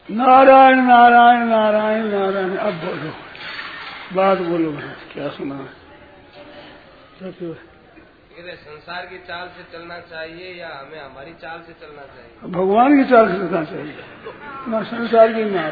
नारायण नारायण नारायण नारायण। अब बोलो, बात बोलो, क्या सुना है? संसार की चाल से चलना चाहिए या हमें हमारी चाल से चलना चाहिए? भगवान की चाल से चलना चाहिए, ना संसार की ना।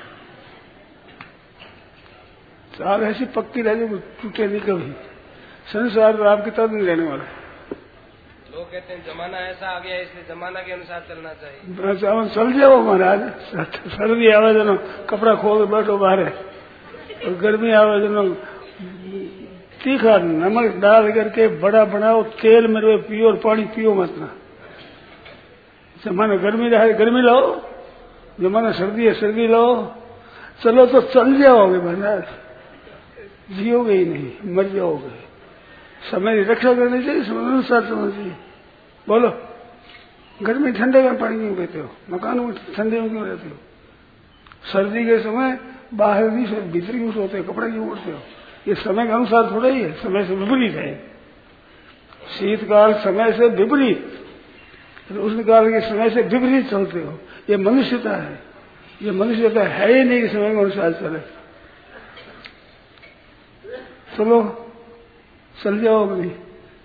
चाल ऐसी पक्की रह जो टूटे नहीं कभी। संसार तो आपकी तरफ नहीं रहने वाला। लोग कहते हैं जमाना ऐसा आ गया इसलिए जमाना के अनुसार चलना चाहिए। अच्छा चल जाओ महाराज। सर्दी आवे जनो कपड़ा खोल बैठो बाहर, और गर्मी आवे जनो तीखा नमक डाल करके बड़ा बनाओ, तेल में पियो और पानी पियो मत ना। जमाना गर्मी रहा है गर्मी लाओ, जमाना सर्दी है सर्दी लाओ। चलो तो चल जाओगे महाराज, जियोगे ही नहीं, मर जाओगे। समय की रक्षा करनी चाहिए, समय अनुसार चलना चाहिए। बोलो, गर्मी ठंडे में पानी क्यों पीते हो? मकान में ठंडे में क्यों रहते हो? सर्दी के समय बाहर नहीं सोते, भीतर क्यों सोते हो? कपड़े क्यों उड़ते हो? ये समय के अनुसार थोड़ा ही है, समय से विपरीत है। शीतकाल समय से विपरीत, उष्ण काल के समय से विपरीत चलते हो। ये मनुष्यता है, ये मनुष्यता है ही नहीं कि समय के अनुसार चले। चलो चल जाओगे नहीं,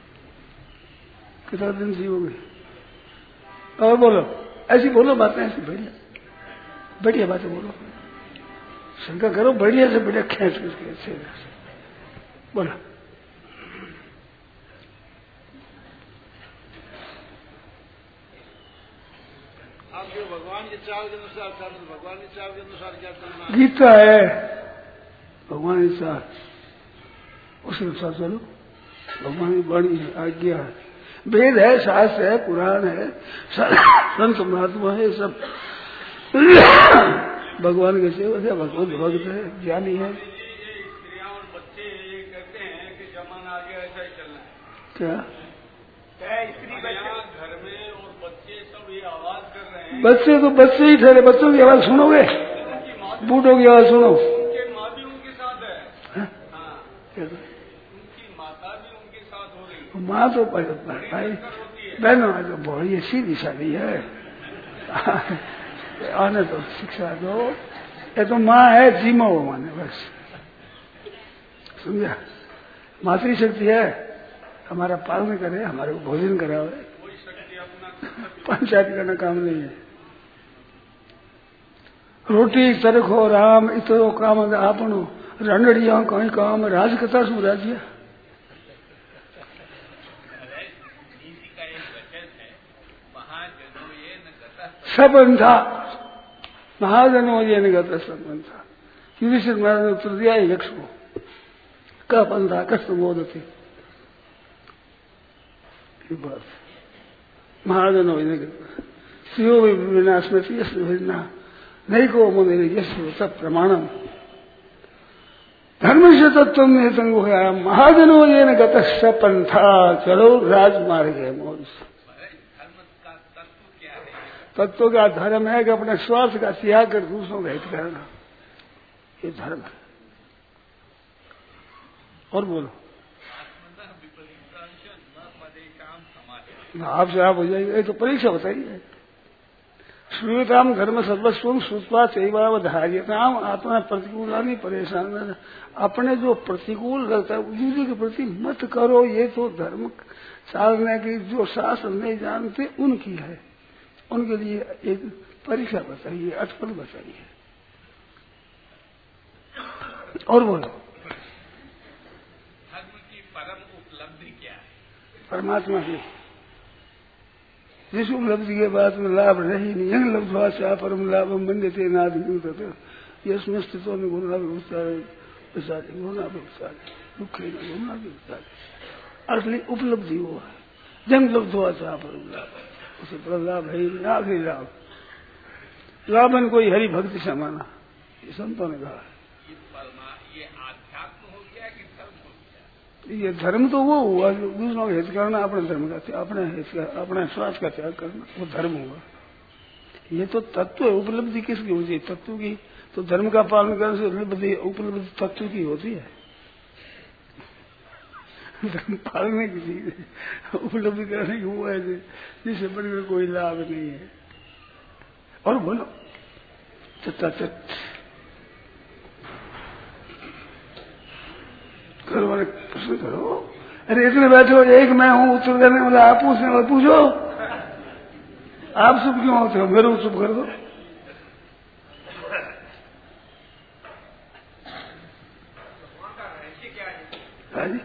कितना दिन जियोगे? और बोलो, ऐसी बोलो बातें, ऐसी बढ़िया बढ़िया बातें बोलो। शंका करो बढ़िया से बढ़िया, खेच के अच्छे बोलो। आप जो भगवान के चाल के अनुसार चलना, भगवान की चाल के अनुसार क्या चलना? गीता है भगवान की चाल, उसके अनुसार चलो। भगवान की वाणी है, आज्ञा है, वेद है, शास्त्र है, पुराण है, संत महात्मा है, सब भगवान के सेवक है, भगवत भक्त है, ज्ञानी है। स्त्रियां और बच्चे ये कहते हैं कि जमाना आ गया ऐसा ही चलना है। क्या स्त्री घर में और बच्चे सब ये आवाज कर रहे हैं। बच्चे तो बच्चे ही ठहरे, बच्चों की आवाज सुनोगे? बूढ़ों की आवाज सुनो। उनके माँ भी उनके साथ है। हाँ, उनकी माता भी उनके साथ हो रही। माँ तो भाई बहनों तो बहुत सीधी सादी है। आने तो शिक्षा दो, ये तो माँ है, जीमो वो माने बस, समझा? मातृशक्ति है, हमारा पालन करे, हमारे को भोजन करावे, पंचायत करना काम नहीं है। रोटी तरखो राम इतरो काम आपनो, रणड़िया कहीं काम राजकथा शू राज्य। सबंधा महाजनों ये निगत सबंधा। युधिष्ठिर महाराज ने उत्तर दिया यक्ष को, का पंथा कष्ट बोधते महाजनों ये निगत स्त्रियों विनाश में नहीं को मुने यश सब प्रमाणम धर्म से तत्व में तंगो है। महाजनों ये निगत पंथा, चलो राजमार्ग है मोद। तत्व का धर्म है कि अपने स्वार्थ का त्याग कर दूसरों का हित करना, ये धर्म है। और बोलो, आपसे आप हो जाएंगे, ये तो परीक्षा बताइए। श्रूयताम धर्म सर्वस्व श्रुत्वा चैवावधार्यताम आत्मा प्रतिकूलानि परेशान। अपने जो प्रतिकूल लगता है दूसरे के प्रति मत करो, ये तो धर्म चालने की जो शास्त्र नहीं जानते उनकी है, उनके लिए एक परीक्षा बताइए, अटपट बताइए। और बोलो, धर्म की परम उपलब्धि क्या है? परमात्मा की जिस उपलब्धि के बाद में लाभ रही नहीं, यंग लब्धवा से परम लाभ मंदिर नाद यशमें स्थितों में गुणा विचारे गुणा विचारे दुखे गुणा विचारे। असली उपलब्धि वो है, जंग लब्धवा से परम लाभ, उसे बड़ा लाभ है ही आखिरी लाभ। लाभन कोई हरि भक्ति से माना, ये संतों ने कहा है। ये आध्यात्म हो गया कि धर्म हो गया? ये धर्म तो वो हुआ जो दूसरों का हित करना, अपने धर्म का अपने हित का अपने स्वार्थ का त्याग करना, वो धर्म हुआ। ये तो तत्व है। उपलब्धि किसकी होती है? तत्व की। तो धर्म का पालन करने से उपलब्धि तत्व की होती है, धर्म पालने की चीज है, उपलब्धि करने की वो है जिससे बढ़कर कोई लाभ नहीं है। और बोलो, चट्टाचट घर वाले प्रश्न करो, अरे इतने बैठे हो, एक मैं हूँ उत्तर देने वाला, आप पूछने वाला पूछो, आप चुप क्यों होते हो, मेरे को चुप कर दो। हाँ जी,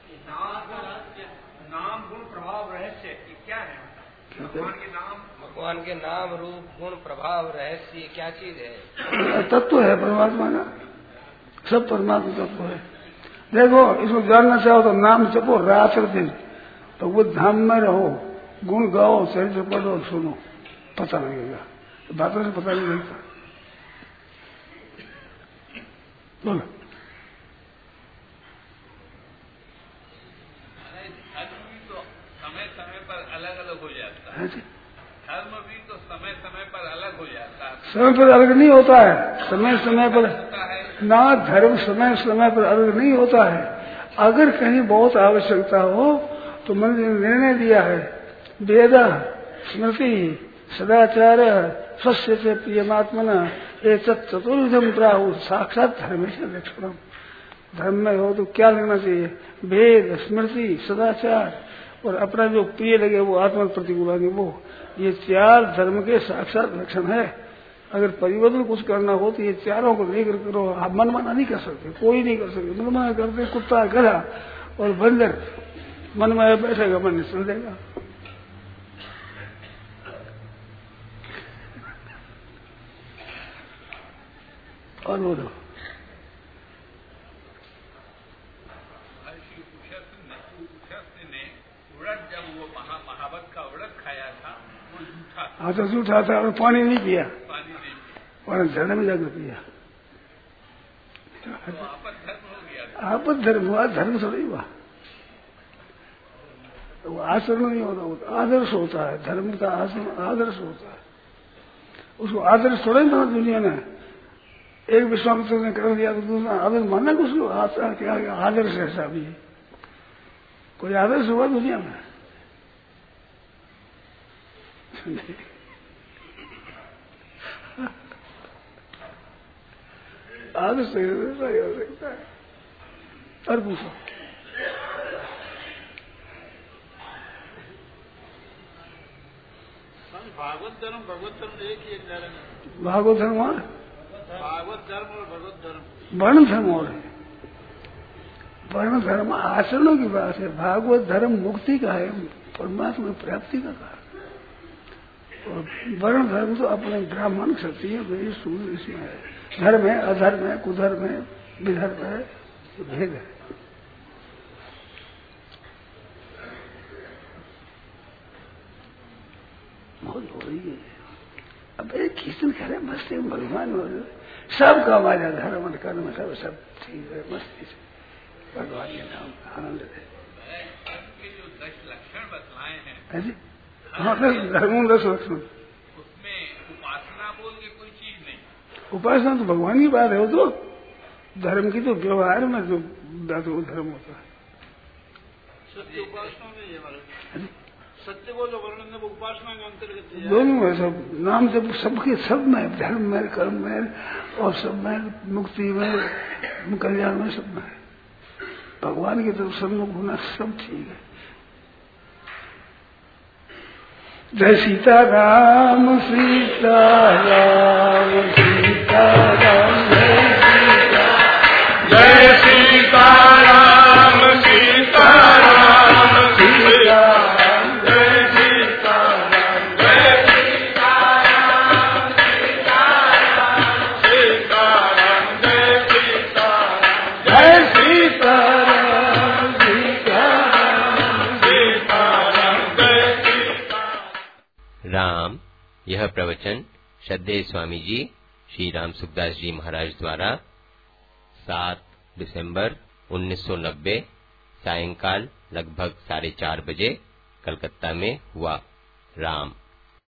नाम गुण प्रभाव रहस्य क्या है? भगवान के नाम रूप गुण प्रभाव रहस्य क्या चीज है? तत्व है परमात्मा का, सब परमात्मा तत्व है। देखो, इसको जानना चाहो तो नाम जपो रात और दिन, तो वो धाम में रहो, गुण गाओ, चरित्र पढ़ो, सुनो, पता लगेगा, बातों से पता नहीं लगता। बोलो। समय समय पर अलग अलग हो जाता है, धर्म भी तो समय समय पर अलग हो जाता है। समय पर अलग नहीं होता है, समय समय पर ना, धर्म समय समय पर अलग नहीं होता है। अगर कहीं बहुत आवश्यकता हो तो मंदिर ने निर्णय दिया है, वेद स्मृति सदाचार स्वस्थ से प्रियमात्मना एक चतुर्विधम प्राहु साक्षात धर्म से लक्षणम। धर्म में हो तो क्या लगना चाहिए? वेद स्मृति सदाचार और अपना जो प्रिय लगे वो आत्मा प्रतिकूल आगे वो, ये चार धर्म के साक्षात लक्षण है। अगर परिवर्तन कुछ करना हो तो ये चारों को लेकर करो। आप मनमाना नहीं कर सकते, कोई नहीं कर सकते। मनमाना करते कुत्ता गधा और बंदर, मन में बैठेगा मन चल देगा। और बोलो। जब वो महावत का व्रत खाया था वो झूठा था। हाँ तो झूठा था और पानी नहीं पिया, पानी नहीं पिया और झरने में जाकर पिया। तो आपद धर्म हो गया। आपद धर्म हुआ, धर्म थोड़ी हुआ। वो आचरण नहीं होता, वो आदर्श होता है। धर्म का आचरण आदर्श होता है, उसको आदर्श थोड़ा ही माना दुनिया ने। एक विश्वामित्र ने कर दिया तो दूसरा आदर्श मानना कुछ क्या आदर्श ऐसा भी है? कोई आदर्श हुआ दुनिया में? आदर्श नहीं हो सकता है। और पूछो। भागवत धर्म भगवत धर्म एक ही एक। भागवत धर्म और भागवत धर्म और भगवत धर्म वर्ण धर्म और है। वर्ण धर्म आचरणों की बात है, भागवत धर्म मुक्ति का है, परमात्मा प्राप्ति का कारण। और वर्ण धर्म तो अपने ब्राह्मण क्षत्रिय वैश्य शूद्र इसमें है। धर्म है, अधर्म है, कुधर्म है, विधर्म है, भेद है। बहुत हो रही है। अब एक कीर्तन करे मस्ती में भगवान हो, सब काम आ जाए, धर्म कर्म सब ठीक है, मस्ती से भगवान के नाम आनंद है। के जो 10 लक्षण बतलाए हैं, हाँ, धर्मों 10 लक्षण, उसमें उपासना बोल के कोई चीज नहीं। उपासना तो भगवान की बात है। वो तो धर्म की तो व्यवहार में जो धर्म होता है। सत्य उपासना नहीं है, सत्य को जो वर्णन है वो उपासना के अंतर्गत दोनों है। सब नाम जब सबके सब में, धर्म में, कर्म में और सब में, मुक्ति में, कल्याण में, सब में भगवान की तरफ सम्मुख होना सब ठीक है। जय सीता राम सीता राम सीता राम जय सीता राम सीता राम सीता जय सीता राम जय सीता राम सीता राम सीता राम जय सीता राम जय सीता राम सीता राम सीता राम जय सीता राम। यह प्रवचन श्रद्धेय स्वामी जी श्री राम सुखदास जी महाराज द्वारा 7 दिसंबर 1990 सायंकाल लगभग 4:30 बजे कलकत्ता में हुआ। राम।